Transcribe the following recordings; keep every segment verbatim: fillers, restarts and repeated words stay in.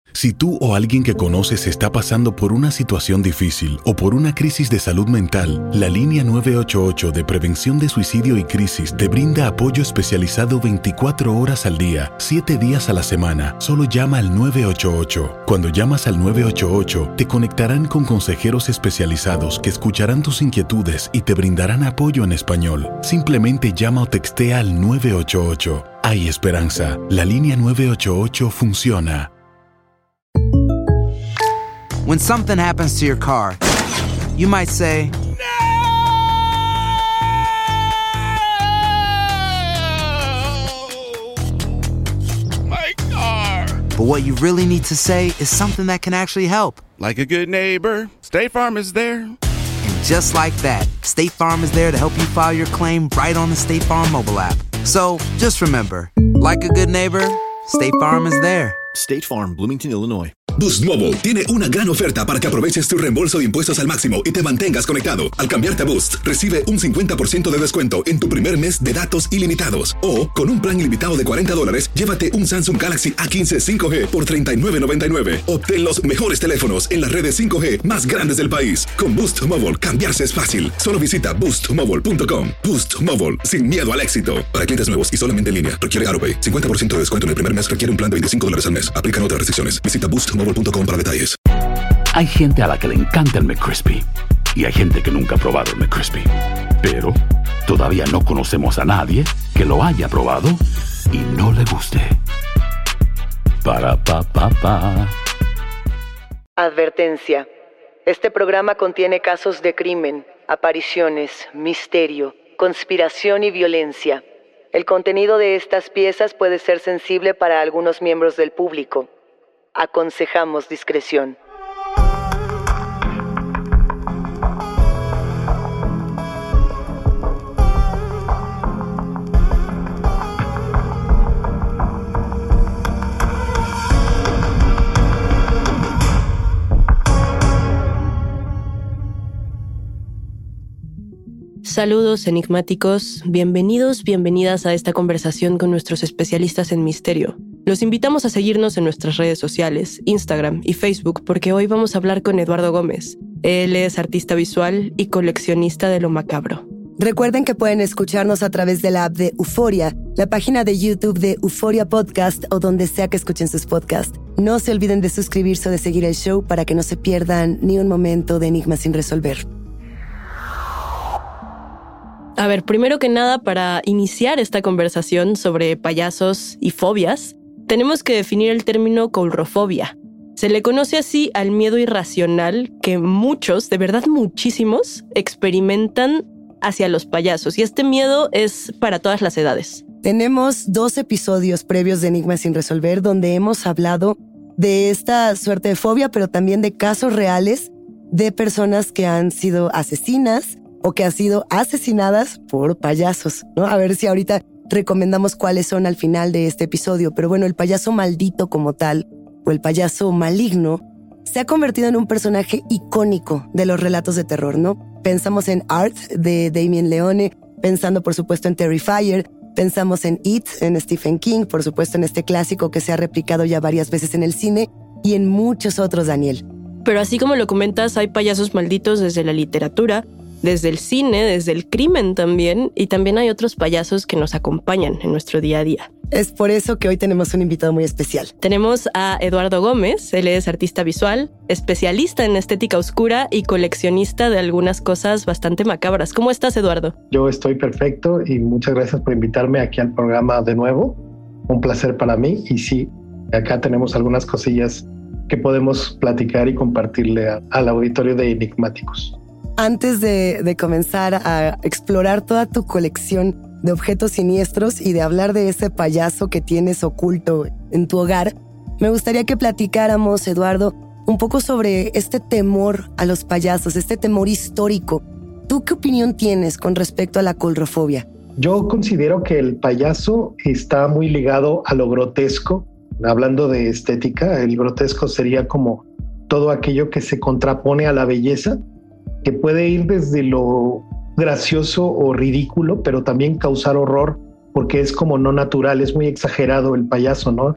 Si tú o alguien que conoces está pasando por una situación difícil o por una crisis de salud mental, la línea nueve ocho ocho de Prevención de Suicidio y Crisis te brinda apoyo especializado veinticuatro horas al día, siete días a la semana. Solo llama al nueve ocho ocho. Cuando llamas al nueve ocho ocho, te conectarán con consejeros especializados que escucharán tus inquietudes y te brindarán apoyo en español. Simplemente llama o textea al nueve ocho ocho. Hay esperanza. La línea nueve ocho ocho funciona. When something happens to your car, you might say, "No! My car!" But what you really need to say is something that can actually help. Like a good neighbor, State Farm is there. And just like that, State Farm is there to help you file your claim right on the State Farm mobile app. So, just remember, like a good neighbor, State Farm is there. State Farm, Bloomington, Illinois. Boost Mobile tiene una gran oferta para que aproveches tu reembolso de impuestos al máximo y te mantengas conectado. Al cambiarte a Boost, recibe un cincuenta por ciento de descuento en tu primer mes de datos ilimitados. O, con un plan ilimitado de cuarenta dólares, llévate un Samsung Galaxy A quince cinco G por treinta y nueve noventa y nueve. Obtén los mejores teléfonos en las redes cinco G más grandes del país. Con Boost Mobile, cambiarse es fácil. Solo visita boost mobile punto com. Boost Mobile, sin miedo al éxito. Para clientes nuevos y solamente en línea, requiere AutoPay. cincuenta por ciento de descuento en el primer mes, requiere un plan de veinticinco dólares al mes. Aplican otras restricciones. Visita boost mobile punto com para detalles. Hay gente a la que le encanta el McCrispy y hay gente que nunca ha probado el McCrispy. Pero todavía no conocemos a nadie que lo haya probado y no le guste. Para pa pa pa. Advertencia. Este programa contiene casos de crimen, apariciones, misterio, conspiración y violencia. El contenido de estas piezas puede ser sensible para algunos miembros del público. Aconsejamos discreción. Saludos enigmáticos, bienvenidos, bienvenidas a esta conversación con nuestros especialistas en misterio. Los invitamos a seguirnos en nuestras redes sociales, Instagram y Facebook, porque hoy vamos a hablar con Eduardo Gómez. Él es artista visual y coleccionista de lo macabro. Recuerden que pueden escucharnos a través de la app de Euforia, la página de YouTube de Euforia Podcast o donde sea que escuchen sus podcasts. No se olviden de suscribirse o de seguir el show para que no se pierdan ni un momento de enigmas sin resolver. A ver, primero que nada, para iniciar esta conversación sobre payasos y fobias, tenemos que definir el término coulrofobia. Se le conoce así al miedo irracional que muchos, de verdad muchísimos, experimentan hacia los payasos. Y este miedo es para todas las edades. Tenemos dos episodios previos de Enigmas sin resolver donde hemos hablado de esta suerte de fobia, pero también de casos reales de personas que han sido asesinas o que han sido asesinadas por payasos, ¿no? A ver si ahorita recomendamos cuáles son al final de este episodio. Pero bueno, el payaso maldito como tal, o el payaso maligno, se ha convertido en un personaje icónico de los relatos de terror, ¿no? Pensamos en Art, de Damien Leone, pensando por supuesto en Terrifier, pensamos en It, en Stephen King, por supuesto en este clásico que se ha replicado ya varias veces en el cine, y en muchos otros, Daniel. Pero así como lo comentas, hay payasos malditos desde la literatura, desde el cine, desde el crimen también, y también hay otros payasos que nos acompañan en nuestro día a día. Es por eso que hoy tenemos un invitado muy especial. Tenemos a Eduardo Gómez, él es artista visual, especialista en estética oscura y coleccionista de algunas cosas bastante macabras. ¿Cómo estás, Eduardo? Yo estoy perfecto y muchas gracias por invitarme aquí al programa de nuevo. Un placer para mí y sí, acá tenemos algunas cosillas que podemos platicar y compartirle a, al auditorio de Enigmáticos. Antes de, de comenzar a explorar toda tu colección de objetos siniestros y de hablar de ese payaso que tienes oculto en tu hogar, me gustaría que platicáramos, Eduardo, un poco sobre este temor a los payasos, este temor histórico. ¿Tú qué opinión tienes con respecto a la coulrofobia? Yo considero que el payaso está muy ligado a lo grotesco. Hablando de estética, el grotesco sería como todo aquello que se contrapone a la belleza, que puede ir desde lo gracioso o ridículo, pero también causar horror porque es como no natural, es muy exagerado el payaso, ¿no?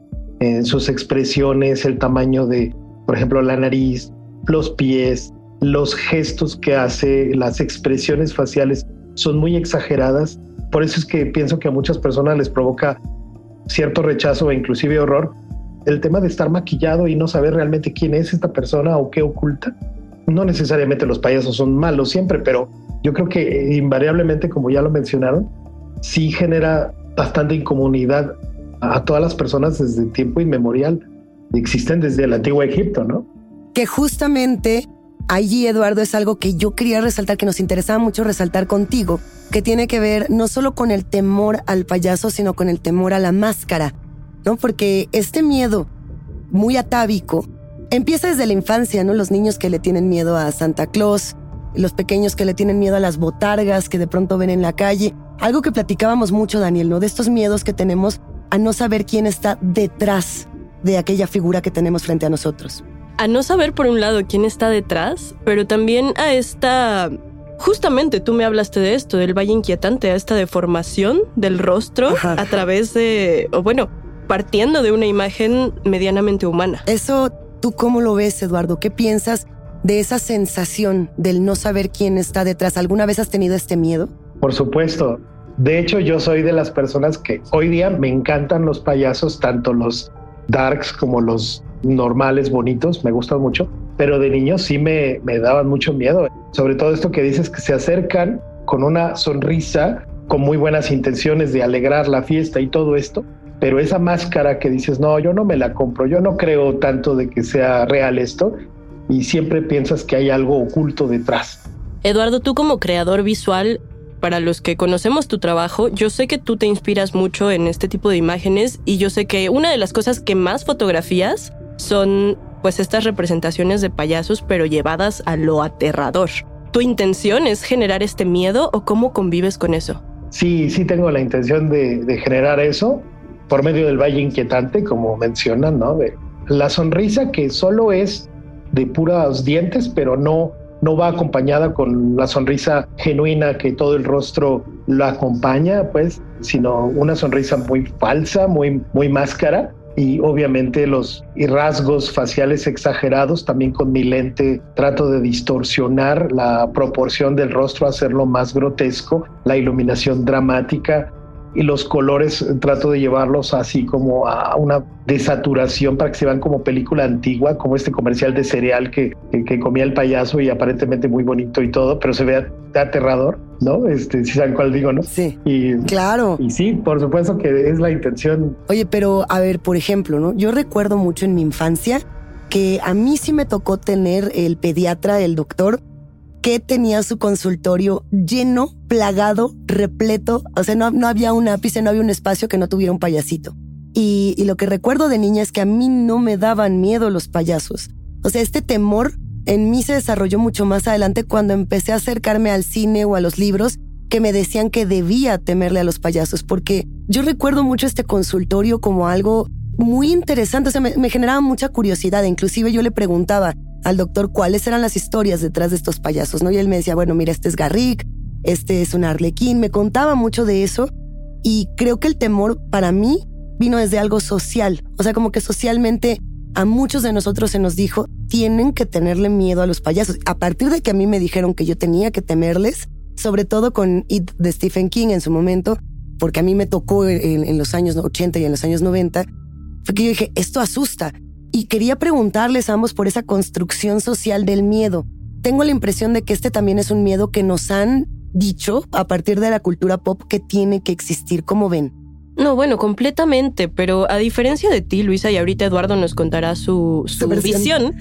en sus expresiones, el tamaño de, por ejemplo, la nariz, los pies, los gestos que hace, las expresiones faciales son muy exageradas. Por eso es que pienso que a muchas personas les provoca cierto rechazo e inclusive horror el tema de estar maquillado y no saber realmente quién es esta persona o qué oculta. No necesariamente los payasos son malos siempre, pero yo creo que invariablemente, como ya lo mencionaron, sí genera bastante incomodidad a todas las personas desde tiempo inmemorial. Existen desde el antiguo Egipto, ¿no? Que justamente allí, Eduardo, es algo que yo quería resaltar, que nos interesaba mucho resaltar contigo, que tiene que ver no solo con el temor al payaso, sino con el temor a la máscara, ¿no? Porque este miedo muy atávico empieza desde la infancia, ¿no? Los niños que le tienen miedo a Santa Claus, los pequeños que le tienen miedo a las botargas que de pronto ven en la calle. Algo que platicábamos mucho, Daniel, ¿no? De estos miedos que tenemos a no saber quién está detrás de aquella figura que tenemos frente a nosotros. A no saber, por un lado, quién está detrás, pero también a esta... Justamente tú me hablaste de esto, del valle inquietante, a esta deformación del rostro. Ajá. A través de... o bueno, partiendo de una imagen medianamente humana. Eso, ¿tú cómo lo ves, Eduardo? ¿Qué piensas de esa sensación del no saber quién está detrás? ¿Alguna vez has tenido este miedo? Por supuesto. De hecho, yo soy de las personas que hoy día me encantan los payasos, tanto los darks como los normales, bonitos, me gustan mucho, pero de niño sí me, me daban mucho miedo. Sobre todo esto que dices, que se acercan con una sonrisa, con muy buenas intenciones de alegrar la fiesta y todo esto, pero esa máscara que dices, no, yo no me la compro, yo no creo tanto de que sea real esto, y siempre piensas que hay algo oculto detrás. Eduardo, tú como creador visual, para los que conocemos tu trabajo, yo sé que tú te inspiras mucho en este tipo de imágenes y yo sé que una de las cosas que más fotografías son pues estas representaciones de payasos, pero llevadas a lo aterrador. ¿Tu intención es generar este miedo o cómo convives con eso? Sí, sí tengo la intención de, de generar eso por medio del valle inquietante, como mencionan, ¿no? De la sonrisa que solo es de puros dientes, pero no... no va acompañada con la sonrisa genuina que todo el rostro lo acompaña, pues, sino una sonrisa muy falsa, muy, muy máscara. Y obviamente los rasgos faciales exagerados, también con mi lente trato de distorsionar la proporción del rostro, hacerlo más grotesco, la iluminación dramática y los colores trato de llevarlos así como a una desaturación para que se vean como película antigua, como este comercial de cereal que, que, que comía el payaso y aparentemente muy bonito y todo, pero se ve aterrador, ¿no? Este, si saben cuál digo, ¿no? Sí, y, claro. Y sí, por supuesto que es la intención. Oye, pero a ver, por ejemplo, ¿no? Yo recuerdo mucho en mi infancia que a mí sí me tocó tener el pediatra, el doctor, que tenía su consultorio lleno, plagado, repleto. O sea, no, no había un ápice, no había un espacio que no tuviera un payasito. Y, y lo que recuerdo de niña es que a mí no me daban miedo los payasos. O sea, este temor en mí se desarrolló mucho más adelante cuando empecé a acercarme al cine o a los libros que me decían que debía temerle a los payasos. Porque yo recuerdo mucho este consultorio como algo muy interesante. O sea, me, me generaba mucha curiosidad. Inclusive yo le preguntaba al doctor cuáles eran las historias detrás de estos payasos, ¿no? Y él me decía, bueno, mira, este es Garrick, este es un arlequín. Me contaba mucho de eso y creo que el temor para mí vino desde algo social. O sea, como que socialmente a muchos de nosotros se nos dijo, tienen que tenerle miedo a los payasos. A partir de que a mí me dijeron que yo tenía que temerles, sobre todo con It de Stephen King en su momento, porque a mí me tocó en, en los años ochenta y en los años noventa, fue que yo dije, esto asusta. Y quería preguntarles a ambos por esa construcción social del miedo. Tengo la impresión de que este también es un miedo que nos han dicho a partir de la cultura pop que tiene que existir. ¿Cómo ven? No, bueno, completamente, pero a diferencia de ti, Luisa, y ahorita Eduardo nos contará su, su visión,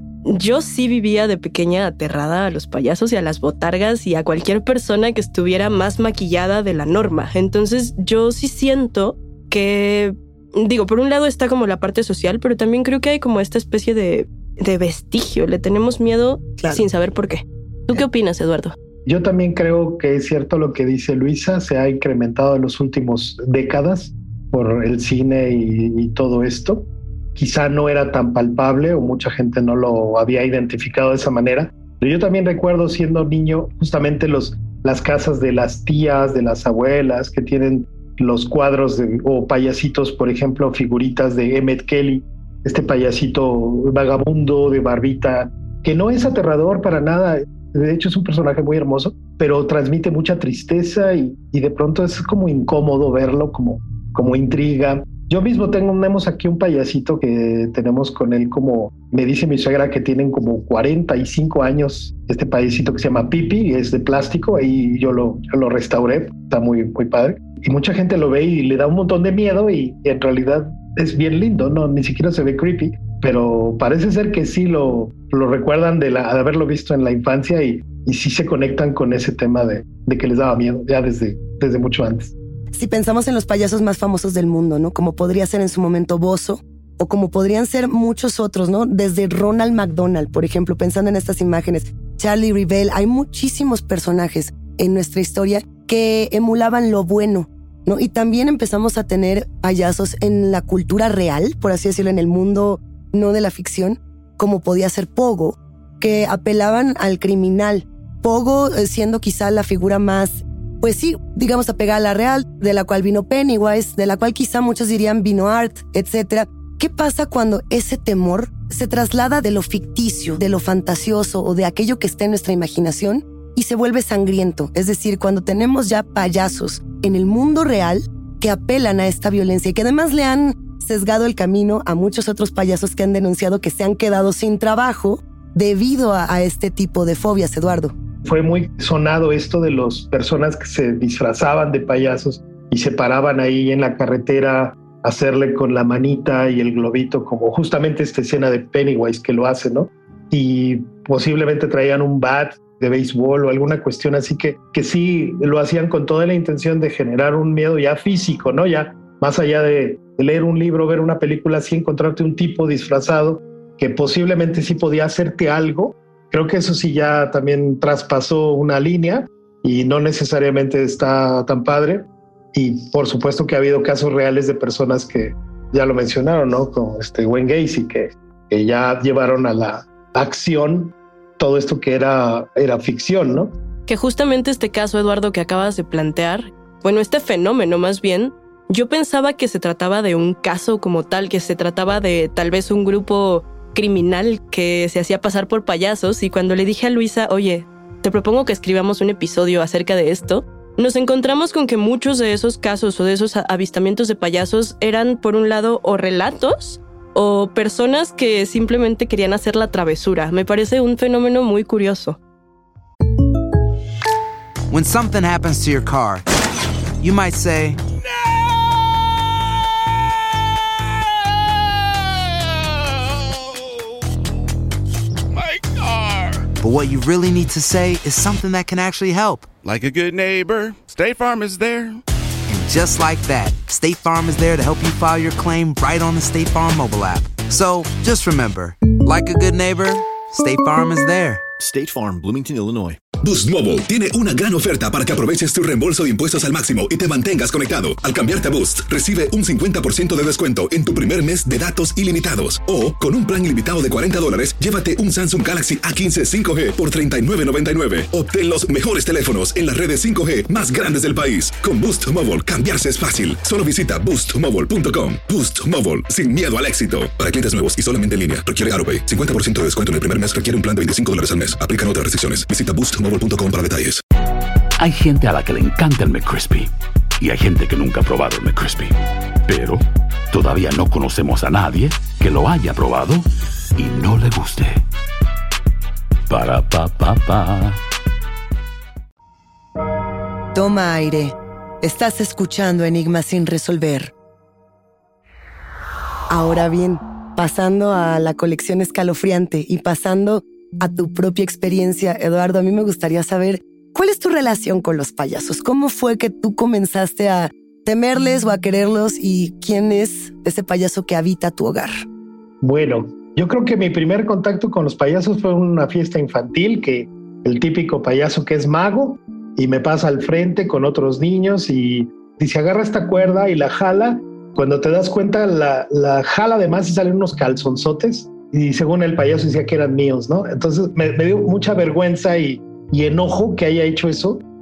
yo sí vivía de pequeña aterrada a los payasos y a las botargas y a cualquier persona que estuviera más maquillada de la norma. Entonces yo sí siento que... Digo, por un lado está como la parte social, pero también creo que hay como esta especie de, de vestigio. Le tenemos miedo claro. sin saber por qué. ¿Tú qué opinas, Eduardo? Yo también creo que es cierto lo que dice Luisa. Se ha incrementado en los últimos décadas por el cine y, y todo esto. Quizá no era tan palpable o mucha gente no lo había identificado de esa manera. Pero yo también recuerdo siendo niño justamente los, las casas de las tías, de las abuelas que tienen los cuadros de, o payasitos, por ejemplo, figuritas de Emmett Kelly, este payasito vagabundo de barbita, que no es aterrador para nada. De hecho, es un personaje muy hermoso, pero transmite mucha tristeza y, y de pronto es como incómodo verlo, como, como intriga. Yo mismo tengo, tenemos aquí un payasito que tenemos con él como, me dice mi suegra que tienen como cuarenta y cinco años, este payasito que se llama Pipi, es de plástico, y yo lo, yo lo restauré, está muy, muy padre. Y mucha gente lo ve y le da un montón de miedo y, y en realidad es bien lindo, no, ni siquiera se ve creepy, pero parece ser que sí lo, lo recuerdan de, la, de haberlo visto en la infancia y, y sí se conectan con ese tema de, de que les daba miedo ya desde, desde mucho antes. Si pensamos en los payasos más famosos del mundo, ¿no? Como podría ser en su momento Bozo, o como podrían ser muchos otros, ¿no? Desde Ronald McDonald, por ejemplo, pensando en estas imágenes, Charlie Revell, hay muchísimos personajes en nuestra historia que emulaban lo bueno, ¿no? Y también empezamos a tener payasos en la cultura real, por así decirlo, en el mundo no de la ficción, como podía ser Pogo, que apelaban al criminal. Pogo siendo quizá la figura más, pues sí, digamos apegada a la real, de la cual vino Pennywise, de la cual quizá muchos dirían vino Art, etcétera. ¿Qué pasa cuando ese temor se traslada de lo ficticio, de lo fantasioso o de aquello que está en nuestra imaginación y se vuelve sangriento? Es decir, cuando tenemos ya payasos en el mundo real que apelan a esta violencia y que además le han sesgado el camino a muchos otros payasos que han denunciado que se han quedado sin trabajo debido a, a este tipo de fobias, Eduardo. Fue muy sonado esto de las personas que se disfrazaban de payasos y se paraban ahí en la carretera a hacerle con la manita y el globito, como justamente esta escena de Pennywise que lo hace, ¿no? Y posiblemente traían un bat de béisbol o alguna cuestión así que, que sí lo hacían con toda la intención de generar un miedo ya físico, ¿no? Ya más allá de leer un libro, ver una película, sí encontrarte un tipo disfrazado que posiblemente sí podía hacerte algo. Creo que eso sí ya también traspasó una línea y no necesariamente está tan padre. Y por supuesto que ha habido casos reales de personas que ya lo mencionaron, ¿no? Como este Wayne Gacy, que, que ya llevaron a la acción todo esto que era, era ficción, ¿no? Que justamente este caso, Eduardo, que acabas de plantear, bueno, este fenómeno más bien, yo pensaba que se trataba de un caso como tal, que se trataba de tal vez un grupo criminal que se hacía pasar por payasos, y cuando le dije a Luisa, oye, te propongo que escribamos un episodio acerca de esto, nos encontramos con que muchos de esos casos o de esos avistamientos de payasos eran, por un lado, o relatos o personas que simplemente querían hacer la travesura. Me parece un fenómeno muy curioso. When something happens to your car, you might say, but what you really need to say is something that can actually help. Like a good neighbor, State Farm is there. And just like that, State Farm is there to help you file your claim right on the State Farm mobile app. So just remember, like a good neighbor, State Farm is there. State Farm, Bloomington, Illinois. Boost Mobile tiene una gran oferta para que aproveches tu reembolso de impuestos al máximo y te mantengas conectado. Al cambiarte a Boost, recibe un cincuenta por ciento de descuento en tu primer mes de datos ilimitados. O, con un plan ilimitado de cuarenta dólares, llévate un Samsung Galaxy A quince cinco G por treinta y nueve noventa y nueve. Obtén los mejores teléfonos en las redes cinco G más grandes del país. Con Boost Mobile, cambiarse es fácil. Solo visita boost mobile punto com. Boost Mobile, sin miedo al éxito. Para clientes nuevos y solamente en línea, requiere AutoPay. cincuenta por ciento de descuento en el primer mes, requiere un plan de veinticinco dólares al mes. Aplican otras restricciones. Visita boost mobile punto com para detalles. Hay gente a la que le encanta el McCrispy y hay gente que nunca ha probado el McCrispy. Pero todavía no conocemos a nadie que lo haya probado y no le guste. Para pa pa pa. Toma aire. Estás escuchando Enigmas sin resolver. Ahora bien, pasando a la colección escalofriante y pasando a tu propia experiencia, Eduardo, a mí me gustaría saber, ¿cuál es tu relación con los payasos? ¿Cómo fue que tú comenzaste a temerles o a quererlos y quién es ese payaso que habita tu hogar? Bueno, yo creo que mi primer contacto con los payasos fue en una fiesta infantil, que el típico payaso que es mago y me pasa al frente con otros niños y dice, agarra esta cuerda y la jala. Cuando te das cuenta, la, la jala además y salen unos calzonzotes. Y según el payaso decía que eran míos, ¿no? Entonces me, me dio mucha vergüenza y, y enojo que haya hecho eso.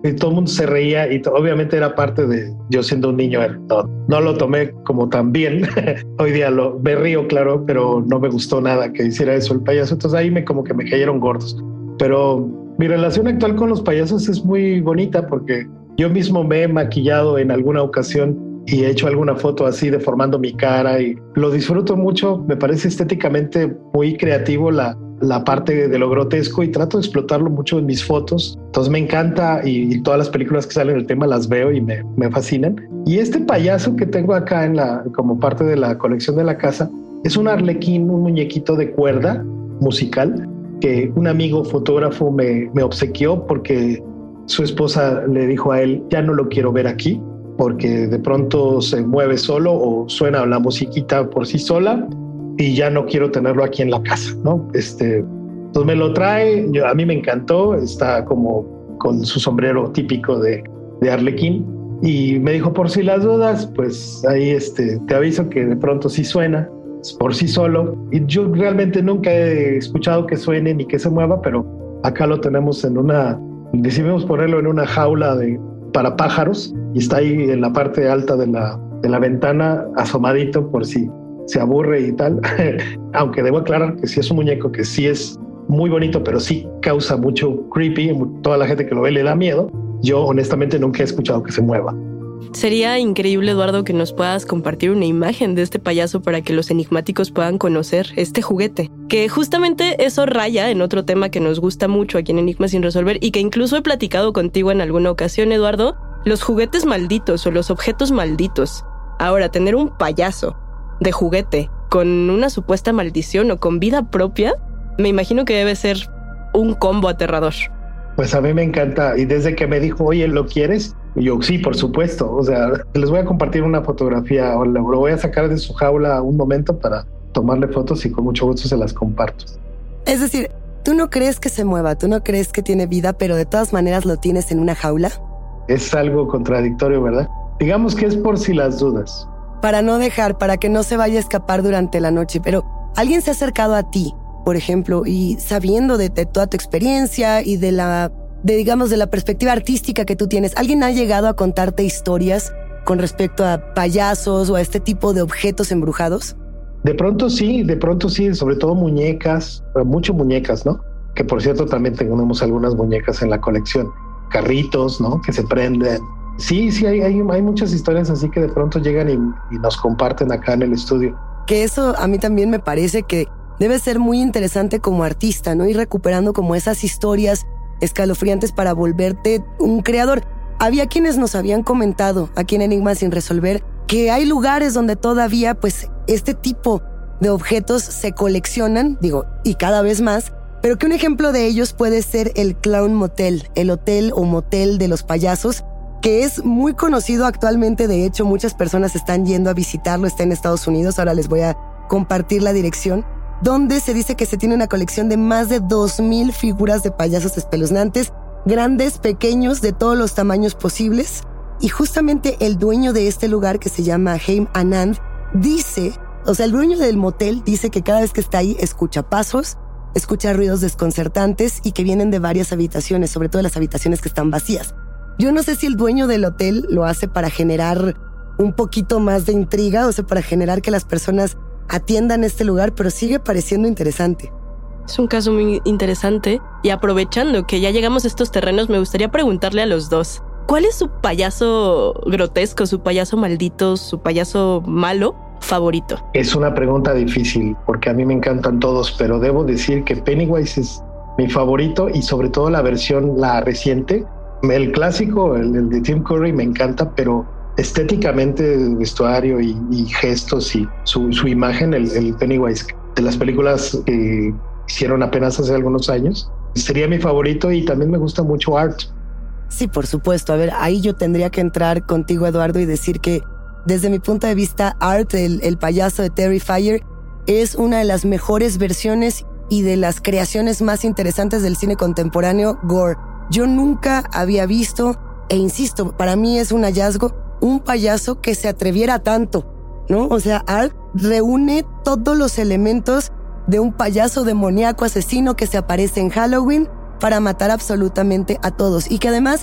y todo el mundo se reía y to- obviamente era parte de yo siendo un niño. No, no lo tomé como tan bien. Hoy día lo, me río, claro, pero no me gustó nada que hiciera eso el payaso. Entonces ahí me como que me cayeron gordos. Pero mi relación actual con los payasos es muy bonita porque yo mismo me he maquillado en alguna ocasión y he hecho alguna foto así deformando mi cara y lo disfruto mucho. Me parece estéticamente muy creativo la, la parte de lo grotesco y trato de explotarlo mucho en mis fotos. Entonces me encanta y, y todas las películas que salen del tema las veo y me, me fascinan. Y este payaso que tengo acá en la, como parte de la colección de la casa es un arlequín, un muñequito de cuerda musical que un amigo fotógrafo me, me obsequió porque su esposa le dijo a él, ya no lo quiero ver aquí, porque de pronto se mueve solo o suena la musiquita por sí sola y ya no quiero tenerlo aquí en la casa, ¿no? Este, entonces me lo trae, yo, a mí me encantó, está como con su sombrero típico de, de arlequín y me dijo, por si las dudas, pues ahí este, te aviso que de pronto sí suena por sí solo. Y yo realmente nunca he escuchado que suene ni que se mueva, pero acá lo tenemos en una, decidimos ponerlo en una jaula de para pájaros y está ahí en la parte alta de la, de la ventana asomadito por si se aburre y tal. Aunque debo aclarar que sí es un muñeco que sí es muy bonito, pero sí causa mucho creepy. Toda la gente que lo ve le da miedo. Yo honestamente nunca he escuchado que se mueva. Sería increíble, Eduardo, que nos puedas compartir una imagen de este payaso para que los enigmáticos puedan conocer este juguete. Que justamente eso raya en otro tema que nos gusta mucho aquí en Enigma Sin Resolver y que incluso he platicado contigo en alguna ocasión, Eduardo, los juguetes malditos o los objetos malditos. Ahora, tener un payaso de juguete con una supuesta maldición o con vida propia, me imagino que debe ser un combo aterrador. Pues a mí me encanta y desde que me dijo, oye, ¿lo quieres? Y yo, sí, por supuesto. O sea, les voy a compartir una fotografía o lo voy a sacar de su jaula un momento para tomarle fotos y con mucho gusto se las comparto. Es decir, tú no crees que se mueva, tú no crees que tiene vida, pero de todas maneras lo tienes en una jaula. Es algo contradictorio, ¿verdad? Digamos que es por si las dudas. Para no dejar, para que no se vaya a escapar durante la noche, pero alguien se ha acercado a ti, por ejemplo, y sabiendo de, de toda tu experiencia y de la, de digamos, de la perspectiva artística que tú tienes, ¿alguien ha llegado a contarte historias con respecto a payasos o a este tipo de objetos embrujados? De pronto sí, de pronto sí, sobre todo muñecas, mucho muñecas, ¿no? Que por cierto también tenemos algunas muñecas en la colección, carritos, ¿no? Que se prenden. Sí, sí, hay, hay, hay muchas historias así que de pronto llegan y, y nos comparten acá en el estudio. Que eso a mí también me parece que debe ser muy interesante como artista, ¿no? Ir recuperando como esas historias escalofriantes para volverte un creador. Había quienes nos habían comentado aquí en Enigma Sin Resolver que hay lugares donde todavía pues este tipo de objetos se coleccionan, digo, y cada vez más, pero que un ejemplo de ellos puede ser el Clown Motel, el hotel o motel de los payasos, que es muy conocido actualmente. De hecho, muchas personas están yendo a visitarlo, está en Estados Unidos, ahora les voy a compartir la dirección, donde se dice que se tiene una colección de más de dos mil figuras de payasos espeluznantes, grandes, pequeños, de todos los tamaños posibles. Y justamente el dueño de este lugar, que se llama Haim Anand, dice, o sea, el dueño del motel dice que cada vez que está ahí escucha pasos, escucha ruidos desconcertantes y que vienen de varias habitaciones, sobre todo las habitaciones que están vacías. Yo no sé si el dueño del hotel lo hace para generar un poquito más de intriga, o sea, para generar que las personas atiendan este lugar, pero sigue pareciendo interesante. Es un caso muy interesante y aprovechando que ya llegamos a estos terrenos, me gustaría preguntarle a los dos, ¿cuál es su payaso grotesco, su payaso maldito, su payaso malo favorito? Es una pregunta difícil porque a mí me encantan todos, pero debo decir que Pennywise es mi favorito y sobre todo la versión, la reciente. El clásico, el, el de Tim Curry me encanta, pero estéticamente, el vestuario y, y gestos y su, su imagen, el, el Pennywise de las películas que hicieron apenas hace algunos años, sería mi favorito. Y también me gusta mucho Art. Sí, por supuesto. A ver, ahí yo tendría que entrar contigo, Eduardo, y decir que desde mi punto de vista, Art, el, el payaso de Terrifier, es una de las mejores versiones y de las creaciones más interesantes del cine contemporáneo gore. Yo nunca había visto, e insisto, para mí es un hallazgo, un payaso que se atreviera tanto, ¿no? O sea, Art reúne todos los elementos de un payaso demoníaco asesino que se aparece en Halloween para matar absolutamente a todos y que además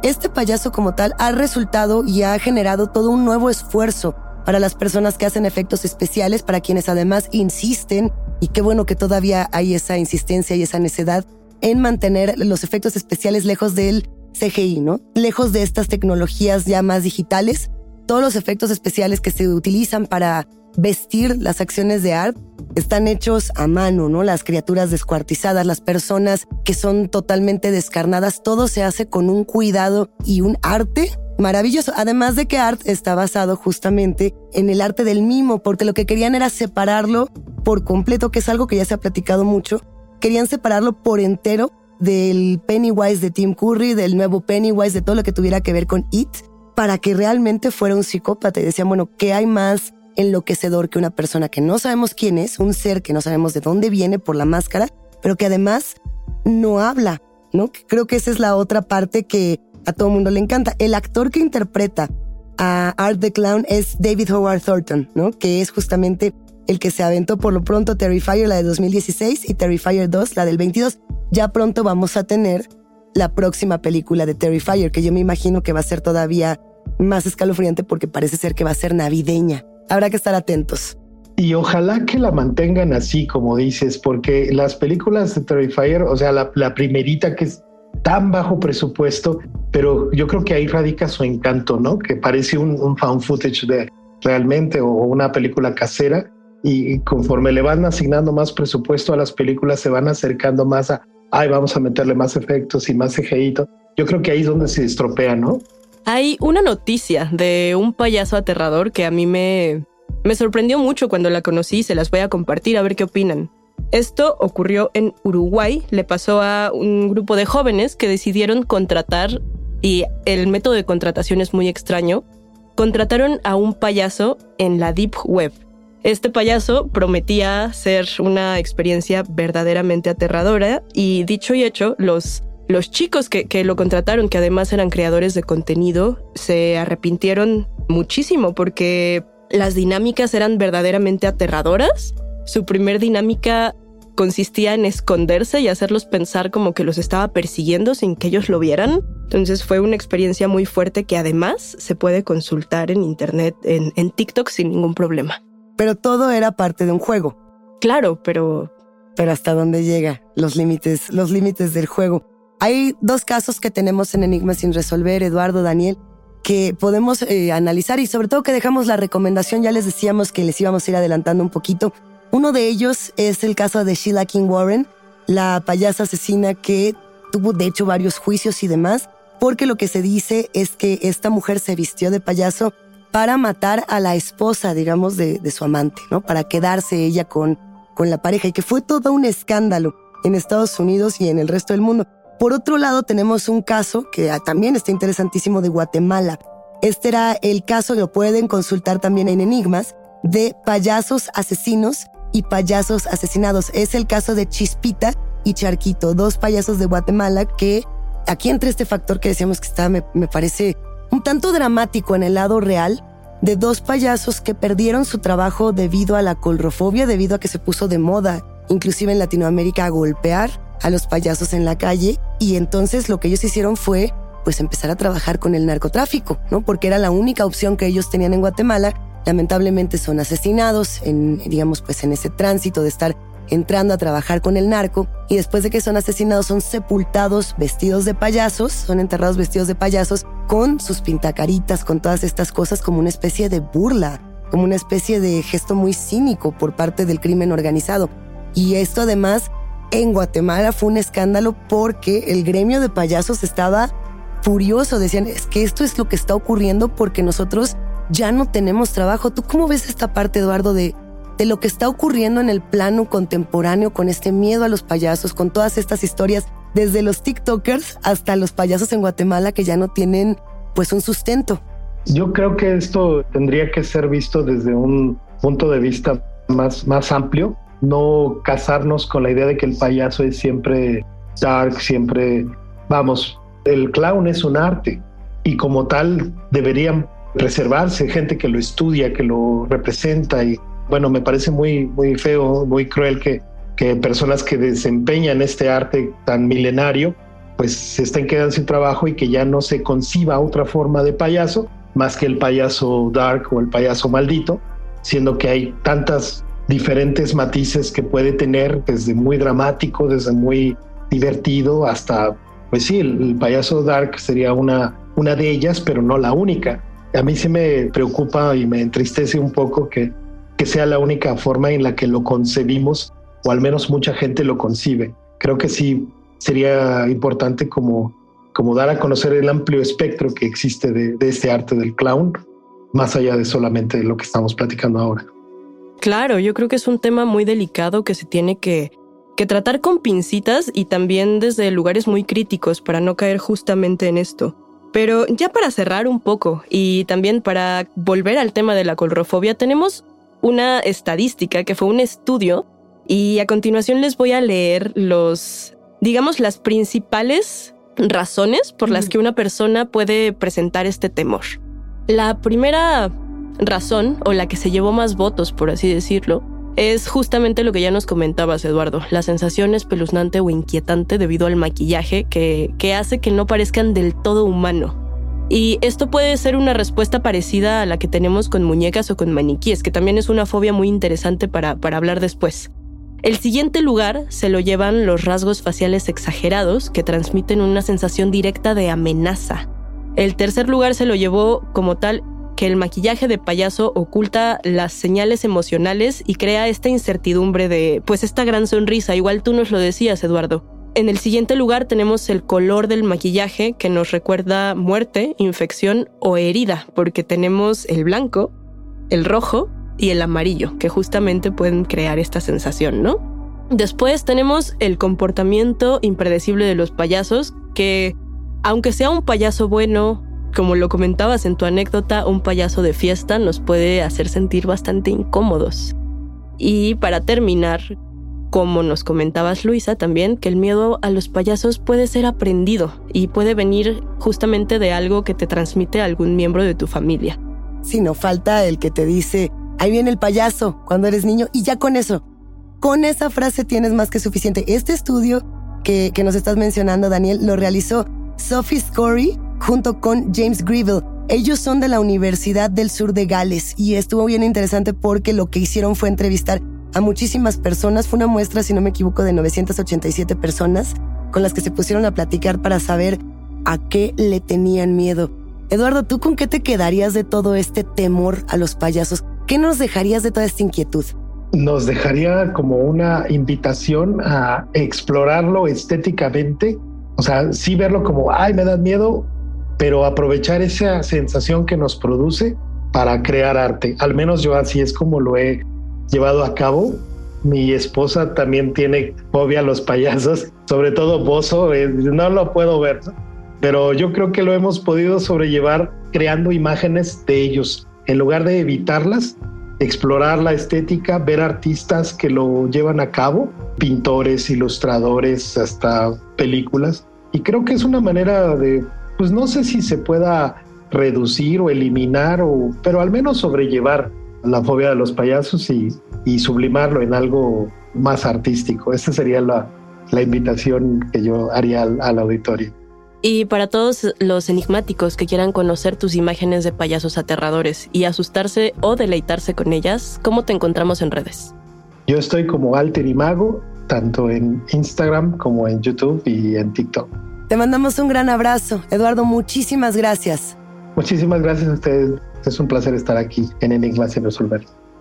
este payaso como tal ha resultado y ha generado todo un nuevo esfuerzo para las personas que hacen efectos especiales, para quienes además insisten, y qué bueno que todavía hay esa insistencia y esa necedad en mantener los efectos especiales lejos del C G I, ¿no? Lejos de estas tecnologías ya más digitales. Todos los efectos especiales que se utilizan para vestir las acciones de Art están hechos a mano, ¿no? Las criaturas descuartizadas, las personas que son totalmente descarnadas, todo se hace con un cuidado y un arte maravilloso. Además de que Art está basado justamente en el arte del mimo, porque lo que querían era separarlo por completo, que es algo que ya se ha platicado mucho. Querían separarlo por entero del Pennywise de Tim Curry, del nuevo Pennywise, de todo lo que tuviera que ver con It, para que realmente fuera un psicópata. Y decían, bueno, ¿qué hay más enloquecedor que una persona que no sabemos quién es, un ser que no sabemos de dónde viene por la máscara, pero que además no habla, ¿no? Creo que esa es la otra parte que a todo mundo le encanta. El actor que interpreta a Art the Clown es David Howard Thornton, ¿no? Que es justamente el que se aventó por lo pronto Terrifier, la de dos mil dieciséis, y Terrifier dos, la del veintidós. Ya pronto vamos a tener la próxima película de Terrifier, que yo me imagino que va a ser todavía más escalofriante porque parece ser que va a ser navideña. Habrá que estar atentos. Y ojalá que la mantengan así, como dices, porque las películas de Terrifier, o sea, la, la primerita que es tan bajo presupuesto, pero yo creo que ahí radica su encanto, ¿no? Que parece un, un found footage de realmente o una película casera, y conforme le van asignando más presupuesto a las películas, se van acercando más a, ay, vamos a meterle más efectos y más C G I. Yo creo que ahí es donde se estropea, ¿no? Hay una noticia de un payaso aterrador que a mí me, me sorprendió mucho cuando la conocí. Se las voy a compartir a ver qué opinan. Esto ocurrió en Uruguay. Le pasó a un grupo de jóvenes que decidieron contratar, y el método de contratación es muy extraño, contrataron a un payaso en la Deep Web. Este payaso prometía ser una experiencia verdaderamente aterradora, y dicho y hecho, los... Los chicos que, que lo contrataron, que además eran creadores de contenido, se arrepintieron muchísimo porque las dinámicas eran verdaderamente aterradoras. Su primer dinámica consistía en esconderse y hacerlos pensar como que los estaba persiguiendo sin que ellos lo vieran. Entonces fue una experiencia muy fuerte que además se puede consultar en internet, en, en TikTok sin ningún problema. Pero todo era parte de un juego. Claro, pero... Pero ¿hasta dónde llega los límites, los límites del juego? Hay dos casos que tenemos en Enigma sin resolver, Eduardo, Daniel, que podemos eh, analizar, y sobre todo que dejamos la recomendación. Ya les decíamos que les íbamos a ir adelantando un poquito. Uno de ellos es el caso de Sheila King Warren, la payasa asesina que tuvo de hecho varios juicios y demás, porque lo que se dice es que esta mujer se vistió de payaso para matar a la esposa, digamos, de, de su amante, ¿no? Para quedarse ella con, con la pareja, y que fue todo un escándalo en Estados Unidos y en el resto del mundo. Por otro lado, tenemos un caso que también está interesantísimo de Guatemala. Este era el caso, lo pueden consultar también en Enigmas, de payasos asesinos y payasos asesinados. Es el caso de Chispita y Charquito, dos payasos de Guatemala que aquí entre este factor que decíamos que está, me, me parece un tanto dramático en el lado real, de dos payasos que perdieron su trabajo debido a la colrofobia, debido a que se puso de moda, inclusive en Latinoamérica, a golpear a los payasos en la calle, y entonces lo que ellos hicieron fue pues empezar a trabajar con el narcotráfico, ¿no? Porque era la única opción que ellos tenían en Guatemala. Lamentablemente son asesinados en, digamos, pues en ese tránsito de estar entrando a trabajar con el narco, y después de que son asesinados son sepultados vestidos de payasos, son enterrados vestidos de payasos con sus pintacaritas, con todas estas cosas, como una especie de burla, como una especie de gesto muy cínico por parte del crimen organizado. Y esto además en Guatemala fue un escándalo porque el gremio de payasos estaba furioso. Decían, es que esto es lo que está ocurriendo porque nosotros ya no tenemos trabajo. ¿Tú cómo ves esta parte, Eduardo, de, de lo que está ocurriendo en el plano contemporáneo con este miedo a los payasos, con todas estas historias, desde los TikTokers hasta los payasos en Guatemala que ya no tienen pues un sustento? Yo creo que esto tendría que ser visto desde un punto de vista más, más amplio. No casarnos con la idea de que el payaso es siempre dark, siempre... Vamos, el clown es un arte y como tal deberían preservarse gente que lo estudia, que lo representa. Y bueno, me parece muy, muy feo, muy cruel que, que personas que desempeñan este arte tan milenario pues se estén quedando sin trabajo y que ya no se conciba otra forma de payaso más que el payaso dark o el payaso maldito, siendo que hay tantas diferentes matices que puede tener, desde muy dramático, desde muy divertido hasta, pues sí, el, el payaso dark sería una, una de ellas, pero no la única. A mí sí me preocupa y me entristece un poco que, que sea la única forma en la que lo concebimos, o al menos mucha gente lo concibe. Creo que sí sería importante como, como dar a conocer el amplio espectro que existe de, de este arte del clown, más allá de solamente lo que estamos platicando ahora. Claro, yo creo que es un tema muy delicado que se tiene que, que tratar con pincitas y también desde lugares muy críticos para no caer justamente en esto. Pero ya para cerrar un poco y también para volver al tema de la coulrofobia, tenemos una estadística que fue un estudio y a continuación les voy a leer los, digamos, las principales razones por las que una persona puede presentar este temor. La primera razón, o la que se llevó más votos, por así decirlo, es justamente lo que ya nos comentabas, Eduardo, la sensación espeluznante o inquietante debido al maquillaje que, que hace que no parezcan del todo humano. Y esto puede ser una respuesta parecida a la que tenemos con muñecas o con maniquíes, que también es una fobia muy interesante para, para hablar después. El siguiente lugar se lo llevan los rasgos faciales exagerados que transmiten una sensación directa de amenaza. El tercer lugar se lo llevó como tal que el maquillaje de payaso oculta las señales emocionales y crea esta incertidumbre de, pues, esta gran sonrisa. Igual tú nos lo decías, Eduardo. En el siguiente lugar tenemos el color del maquillaje que nos recuerda muerte, infección o herida, porque tenemos el blanco, el rojo y el amarillo, que justamente pueden crear esta sensación, ¿no? Después tenemos el comportamiento impredecible de los payasos, que aunque sea un payaso bueno, como lo comentabas en tu anécdota, un payaso de fiesta nos puede hacer sentir bastante incómodos. Y para terminar, como nos comentabas, Luisa, también, que el miedo a los payasos puede ser aprendido y puede venir justamente de algo que te transmite algún miembro de tu familia. Sí, no falta el que te dice, ahí viene el payaso, cuando eres niño, y ya con eso, con esa frase tienes más que suficiente. Este estudio que, que nos estás mencionando, Daniel, lo realizó Sophie Scory junto con James Greville. Ellos son de la Universidad del Sur de Gales y estuvo bien interesante porque lo que hicieron fue entrevistar a muchísimas personas. Fue una muestra, si no me equivoco, de novecientas ochenta y siete personas con las que se pusieron a platicar para saber a qué le tenían miedo. Eduardo, ¿tú con qué te quedarías de todo este temor a los payasos? ¿Qué nos dejarías de toda esta inquietud? Nos dejaría como una invitación a explorarlo estéticamente. O sea, sí verlo como, ay, me da miedo, pero aprovechar esa sensación que nos produce para crear arte. Al menos yo así es como lo he llevado a cabo. Mi esposa también tiene fobia a los payasos, sobre todo Bozo, eh, no lo puedo ver, ¿no? Pero yo creo que lo hemos podido sobrellevar creando imágenes de ellos. En lugar de evitarlas, explorar la estética, ver artistas que lo llevan a cabo, pintores, ilustradores, hasta películas. Y creo que es una manera de, pues no sé si se pueda reducir o eliminar, o, pero al menos sobrellevar la fobia de los payasos y, y sublimarlo en algo más artístico. Esa sería la, la invitación que yo haría al, al auditorio. Y para todos los enigmáticos que quieran conocer tus imágenes de payasos aterradores y asustarse o deleitarse con ellas, ¿cómo te encontramos en redes? Yo estoy como Alter Imago, tanto en Instagram como en YouTube y en TikTok. Te mandamos un gran abrazo. Eduardo, muchísimas gracias. Muchísimas gracias a ustedes. Es un placer estar aquí en Enigmas sin resolver.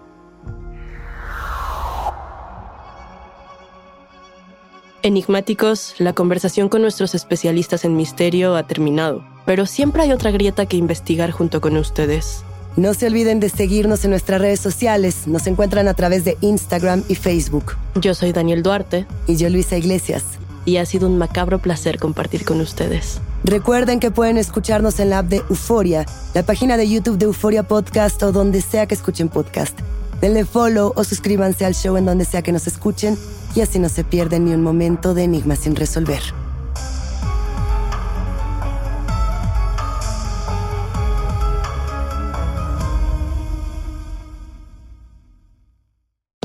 Enigmáticos, la conversación con nuestros especialistas en misterio ha terminado, pero siempre hay otra grieta que investigar junto con ustedes. No se olviden de seguirnos en nuestras redes sociales. Nos encuentran a través de Instagram y Facebook. Yo soy Daniel Duarte. Y yo, Luisa Iglesias. Y ha sido un macabro placer compartir con ustedes. Recuerden que pueden escucharnos en la app de Euforia, la página de YouTube de Euforia Podcast o donde sea que escuchen podcast. Denle follow o suscríbanse al show en donde sea que nos escuchen y así no se pierden ni un momento de Enigmas sin resolver.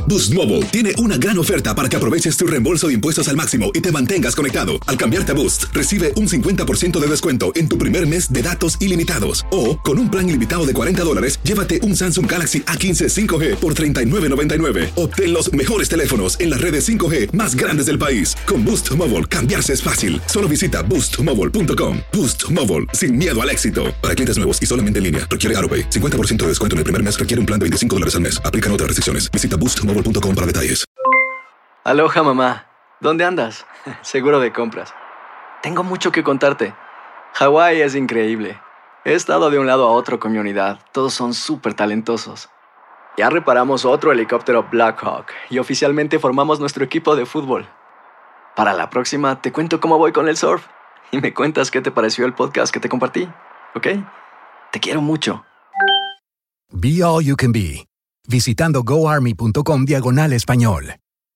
Boost Mobile tiene una gran oferta para que aproveches tu reembolso de impuestos al máximo y te mantengas conectado. Al cambiarte a Boost, recibe un cincuenta por ciento de descuento en tu primer mes de datos ilimitados. O, con un plan ilimitado de cuarenta dólares, llévate un Samsung Galaxy A quince cinco G por treinta y nueve noventa y nueve. Obtén los mejores teléfonos en las redes cinco G más grandes del país. Con Boost Mobile, cambiarse es fácil. Solo visita boost mobile punto com. Boost Mobile, sin miedo al éxito. Para clientes nuevos y solamente en línea, requiere AutoPay. cincuenta por ciento de descuento en el primer mes, requiere un plan de veinticinco dólares al mes. Aplican otras restricciones. Visita boost mobile punto com para detalles. Aloha, mamá. ¿Dónde andas? Seguro de compras. Tengo mucho que contarte. Hawái es increíble. He estado de un lado a otro con mi unidad. Todos son súper talentosos. Ya reparamos otro helicóptero Blackhawk y oficialmente formamos nuestro equipo de fútbol. Para la próxima te cuento cómo voy con el surf y me cuentas qué te pareció el podcast que te compartí, ¿ok? Te quiero mucho. Be All You Can Be, visitando goarmy.com diagonal español.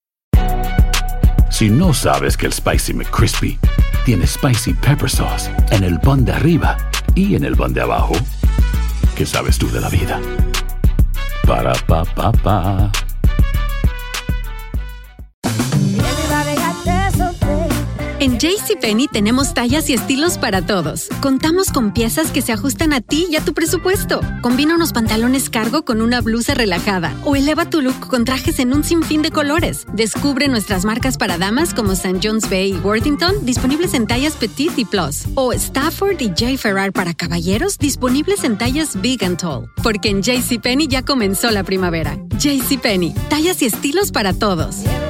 Si no sabes que el Spicy McCrispy tiene Spicy Pepper Sauce en el pan de arriba y en el pan de abajo, ¿qué sabes tú de la vida? Para, pa, pa, pa. En JCPenney tenemos tallas y estilos para todos. Contamos con piezas que se ajustan a ti y a tu presupuesto. Combina unos pantalones cargo con una blusa relajada o eleva tu look con trajes en un sinfín de colores. Descubre nuestras marcas para damas como Saint John's Bay y Worthington, disponibles en tallas Petite y Plus. O Stafford y J. Ferrar para caballeros, disponibles en tallas Big and Tall. Porque en JCPenney ya comenzó la primavera. JCPenney, tallas y estilos para todos.